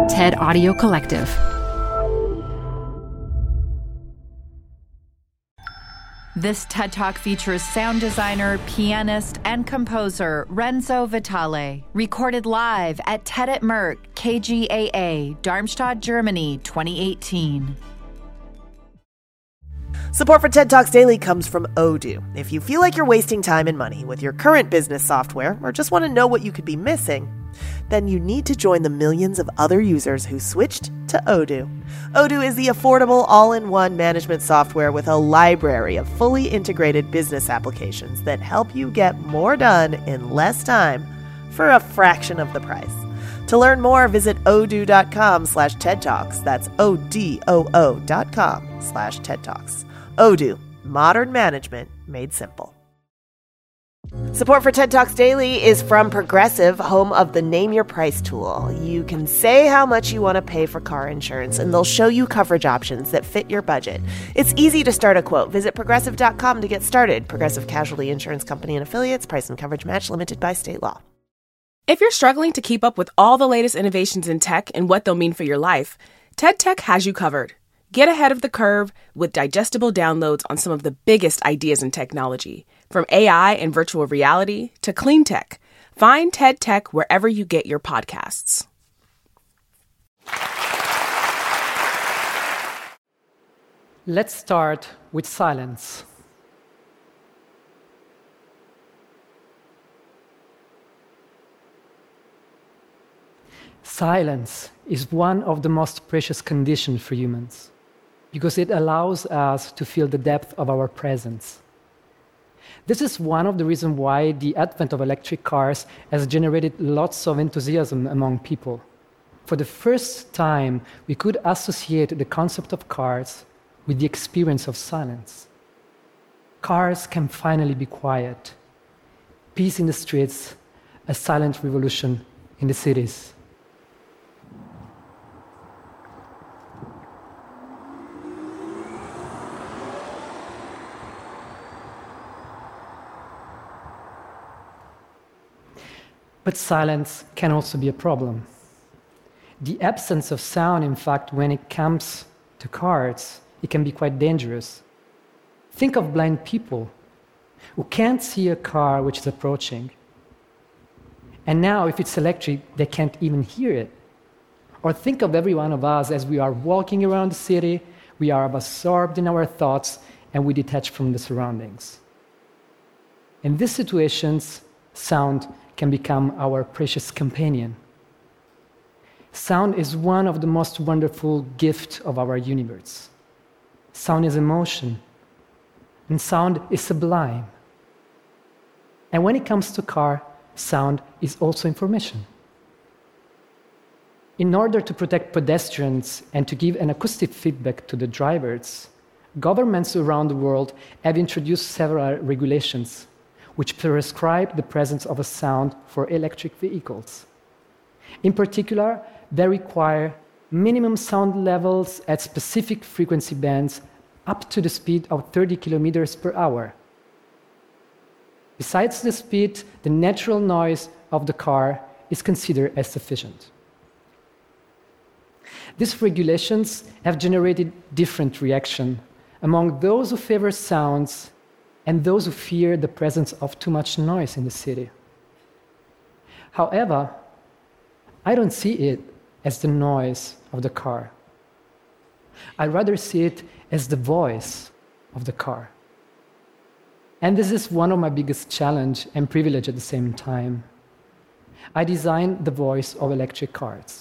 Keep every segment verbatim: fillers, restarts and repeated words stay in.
TED Audio Collective. This TED Talk features sound designer, pianist, and composer Renzo Vitale, recorded live at TED at Merck, K G A A, Darmstadt, Germany, twenty eighteen. Support for TED Talks Daily comes from Odoo. If you feel like you're wasting time and money with your current business software, or just want to know what you could be missing, then you need to join the millions of other users who switched to Odoo. Odoo is the affordable all-in-one management software with a library of fully integrated business applications that help you get more done in less time for a fraction of the price. To learn more, visit odoo.com slash TED Talks. That's O-D-O-O dot com slash TED Talks. Odoo, modern management made simple. Support for TED Talks Daily is from Progressive, home of the Name Your Price tool. You can say how much you want to pay for car insurance, and they'll show you coverage options that fit your budget. It's easy to start a quote. Visit progressive dot com to get started. Progressive Casualty Insurance Company and Affiliates. Price and coverage match limited by state law. If you're struggling to keep up with all the latest innovations in tech and what they'll mean for your life, TED Tech has you covered. Get ahead of the curve with digestible downloads on some of the biggest ideas in technology, from A I and virtual reality to clean tech. Find TED Tech wherever you get your podcasts. Let's start with silence. Silence is one of the most precious conditions for humans, because it allows us to feel the depth of our presence. This is one of the reasons why the advent of electric cars has generated lots of enthusiasm among people. For the first time, we could associate the concept of cars with the experience of silence. Cars can finally be quiet. Peace in the streets, a silent revolution in the cities. But silence can also be a problem. The absence of sound, in fact, when it comes to cars, it can be quite dangerous. Think of blind people who can't see a car which is approaching. And now, if it's electric, they can't even hear it. Or think of every one of us as we are walking around the city, we are absorbed in our thoughts, and we detach from the surroundings. In these situations, sound can become our precious companion. Sound is one of the most wonderful gifts of our universe. Sound is emotion, and sound is sublime. And when it comes to car, sound is also information. In order to protect pedestrians and to give an acoustic feedback to the drivers, governments around the world have introduced several regulations which prescribe the presence of a sound for electric vehicles. In particular, they require minimum sound levels at specific frequency bands up to the speed of thirty kilometers per hour. Besides the speed, the natural noise of the car is considered as sufficient. These regulations have generated different reactions among those who favor sounds and those who fear the presence of too much noise in the city. However, I don't see it as the noise of the car. I rather see it as the voice of the car. And this is one of my biggest challenges and privilege at the same time. I designed the voice of electric cars.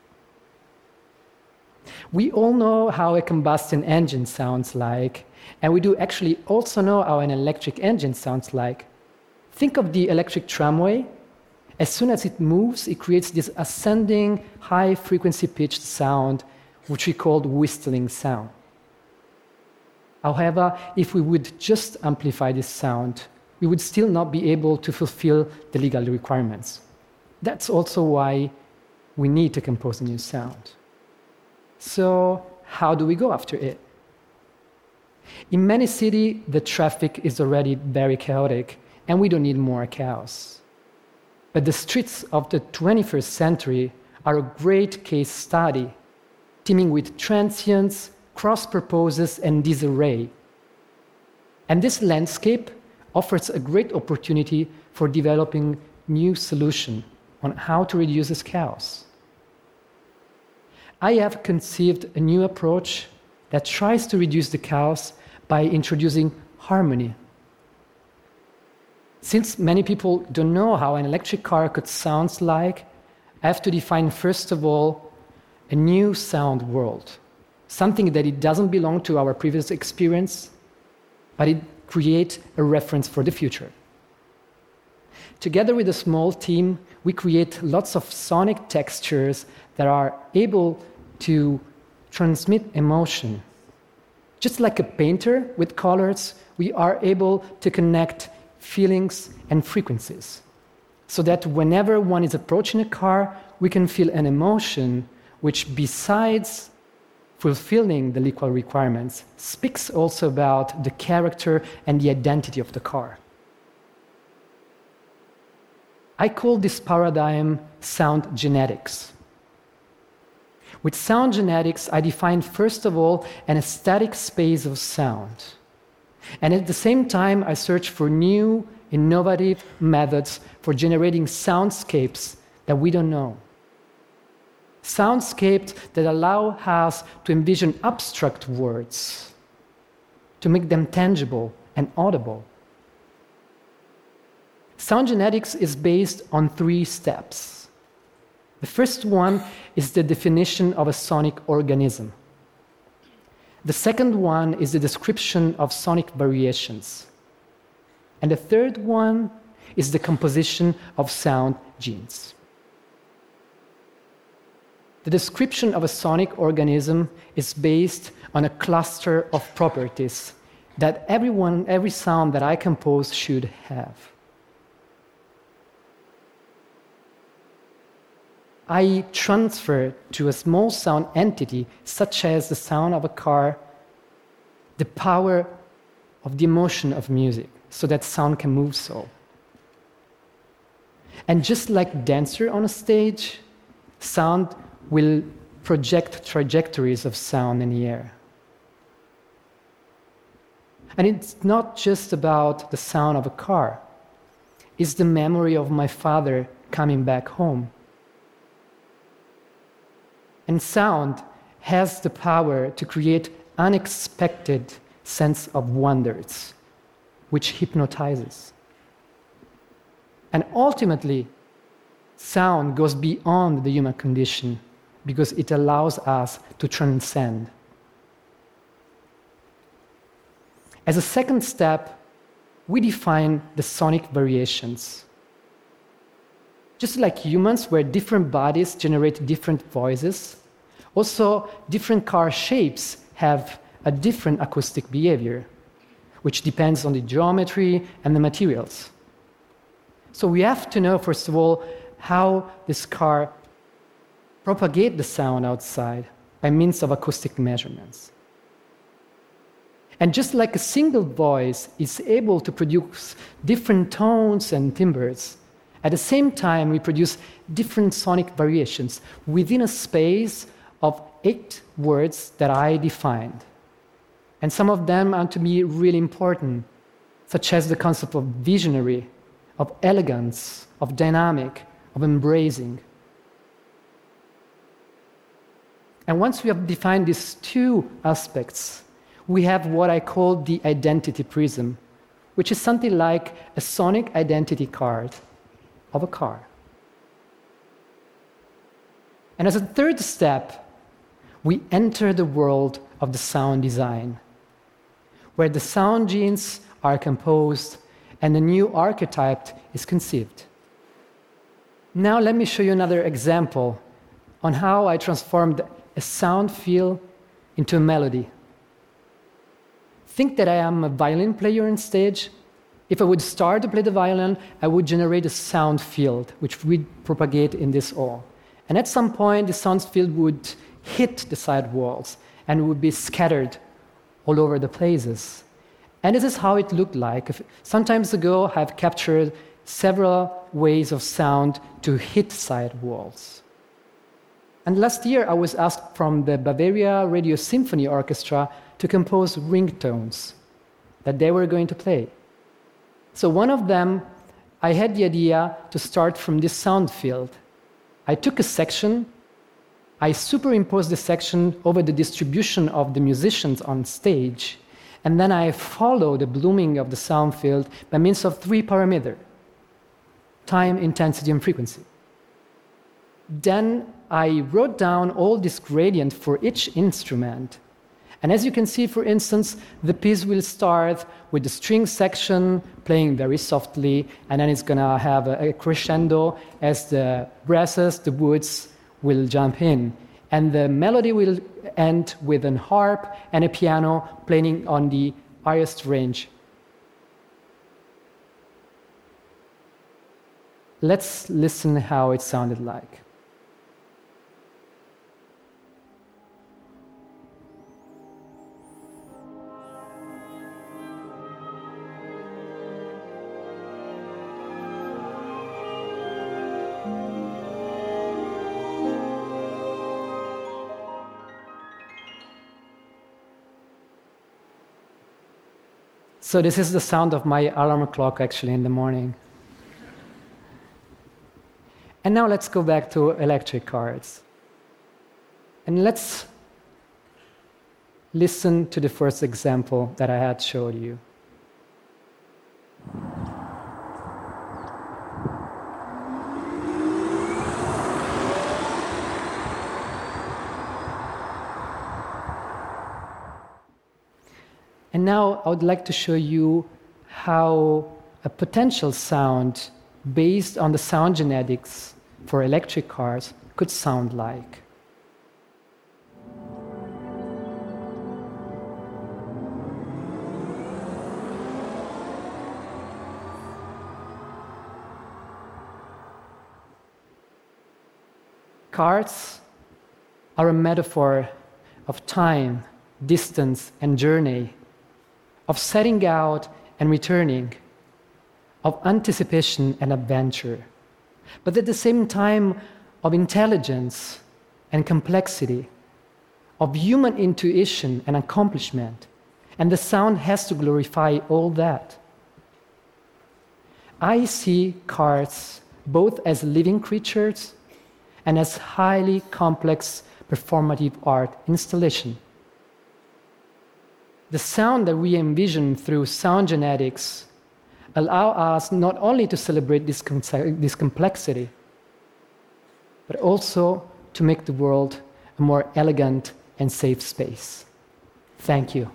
We all know how a combustion engine sounds like, and we do actually also know how an electric engine sounds like. Think of the electric tramway. As soon as it moves, it creates this ascending, high-frequency pitched sound, which we call whistling sound. However, if we would just amplify this sound, we would still not be able to fulfill the legal requirements. That's also why we need to compose a new sound. So, how do we go after it? In many cities, the traffic is already very chaotic, and we don't need more chaos. But the streets of the twenty-first century are a great case study, teeming with transients, cross-purposes, and disarray. And this landscape offers a great opportunity for developing new solutions on how to reduce this chaos. I have conceived a new approach that tries to reduce the chaos by introducing harmony. Since many people don't know how an electric car could sound like, I have to define, first of all, a new sound world, something that it doesn't belong to our previous experience, but it creates a reference for the future. Together with a small team, we create lots of sonic textures that are able to transmit emotion. Just like a painter with colors, we are able to connect feelings and frequencies, so that whenever one is approaching a car, we can feel an emotion which, besides fulfilling the liquid requirements, speaks also about the character and the identity of the car. I call this paradigm sound genetics. With sound genetics, I define, first of all, an aesthetic space of sound. And at the same time, I search for new, innovative methods for generating soundscapes that we don't know. Soundscapes that allow us to envision abstract words, to make them tangible and audible. Sound genetics is based on three steps. The first one is the definition of a sonic organism. The second one is the description of sonic variations. And the third one is the composition of sound genes. The description of a sonic organism is based on a cluster of properties that everyone, every sound that I compose should have. I transfer to a small sound entity, such as the sound of a car, the power of the emotion of music, so that sound can move so. And just like dancer on a stage, sound will project trajectories of sound in the air. And it's not just about the sound of a car. It's the memory of my father coming back home. And sound has the power to create unexpected sense of wonders, which hypnotizes. And ultimately, sound goes beyond the human condition because it allows us to transcend. As a second step, we define the sonic variations. Just like humans, where different bodies generate different voices, also different car shapes have a different acoustic behavior, which depends on the geometry and the materials. So we have to know, first of all, how this car propagates the sound outside by means of acoustic measurements. And just like a single voice is able to produce different tones and timbres, at the same time we produce different sonic variations within a space of eight words that I defined. And some of them are to me really important, such as the concept of visionary, of elegance, of dynamic, of embracing. And once we have defined these two aspects, we have what I call the identity prism, which is something like a sonic identity card of a car. And as a third step, we enter the world of the sound design, where the sound genes are composed and a new archetype is conceived. Now let me show you another example on how I transformed a sound field into a melody. Think that I am a violin player on stage. If I would start to play the violin, I would generate a sound field, which would propagate in this hall. And at some point, the sound field would hit the side walls and would be scattered all over the places. And this is how it looked like. Some time ago, I've captured several ways of sound to hit side walls. And last year, I was asked from the Bavaria Radio Symphony Orchestra to compose ringtones that they were going to play. So one of them, I had the idea to start from this sound field. I took a section, I superimposed the section over the distribution of the musicians on stage, and then I followed the blooming of the sound field by means of three parameters: time, intensity, and frequency. Then I wrote down all this gradient for each instrument. And as you can see, for instance, the piece will start with the string section playing very softly, and then it's going to have a, a crescendo as the brasses, the woods, will jump in. And the melody will end with an harp and a piano playing on the highest range. Let's listen how it sounded like. So this is the sound of my alarm clock actually in the morning. And now let's go back to electric cars. And let's listen to the first example that I had showed you. And now I would like to show you how a potential sound based on the sound genetics for electric cars could sound like. Cars are a metaphor of time, distance, and journey, of setting out and returning, of anticipation and adventure, but at the same time of intelligence and complexity, of human intuition and accomplishment, and the sound has to glorify all that. I see cars both as living creatures and as highly complex performative art installation. The sound that we envision through sound genetics allow us not only to celebrate this, com- this complexity, but also to make the world a more elegant and safe space. Thank you.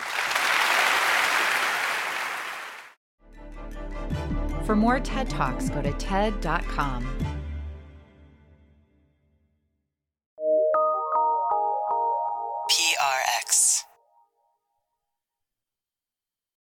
For more TED Talks, go to ted dot com. P R X.